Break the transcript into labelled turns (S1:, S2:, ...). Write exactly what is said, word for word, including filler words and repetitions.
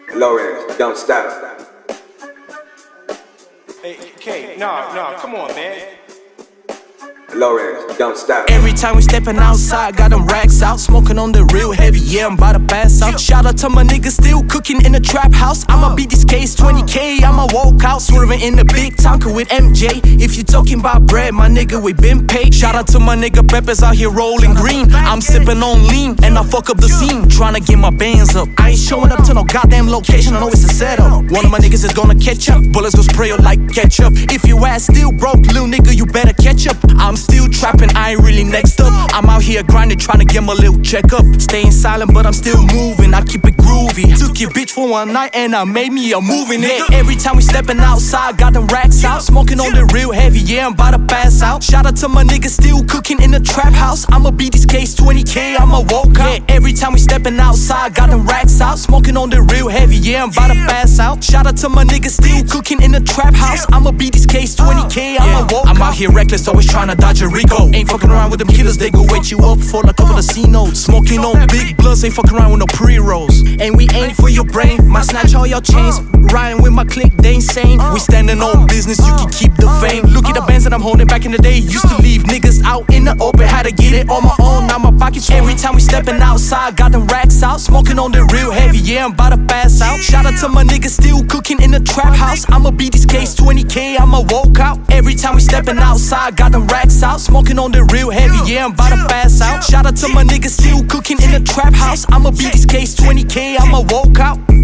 S1: Lawrence, don't stop.
S2: Hey, K, nah, nah, come on, man.
S1: Lawrence, don't stop.
S3: Every time we steppin' outside, got them racks out, smoking on the real heavy, yeah, I'm about to pass out. Shout out to my niggas still cooking in the trap house. I'ma beat this case, twenty K, I'ma walk out, swerving in the big Tonka with M J. If you talking about bread, my nigga, we been paid. Shout out to my nigga Peppers out here rolling green. I'm sippin' on lean, and I fuck up the scene, tryna get my bands up. I ain't showing up to no goddamn location, I know it's a setup. One of my niggas is gonna catch up, bullets gon' spray you like ketchup. If you ass still broke, little nigga, you better catch up. I'm still trapping, I ain't really next up. I'm out here grinding, trying to get my little check up. Staying silent, but I'm still moving, I keep it groovy. Took your bitch for one night and I made me a movie, nigga. Every time we steppin' outside, got them racks out, smoking on the real heavy, yeah, I'm about to pass out. Shout out to my niggas still cooking in the trap house. I'ma beat this case, twenty K, I'ma walk out. Yeah, every time we steppin' outside, got them racks out, smoking on the real heavy, yeah, I'm about to pass out. Shout out to my niggas still cooking in the trap house. I'ma beat this case, twenty K, I'ma walk out. I'm out here reckless, always tryna dodge a Rico. Ain't fucking around with them killers, they go wait you up for like over the C-notes. Smoking on big blunts, ain't fucking around with no pre-rolls. And we aim for your brain, might snatch all your chains. Riding with my clique, they insane. We standing on business, you can keep the fame. Look at the bands that I'm holding back in the day. Used to leave niggas out in the open, had to get it on my own, now my pocket's full. Every time we steppin' outside, got them racks out, smoking on the real heavy, yeah, I'm about to pass out. Shout out to my niggas still cooking in the trap house. I'ma beat this case, twenty K, I'ma walk out. Every time we steppin' outside, got them racks out, smoking on the real heavy, yeah, I'm about to pass out. Shout out to my niggas still cooking in the trap house. I'ma beat this case, twenty K, I'ma walk out.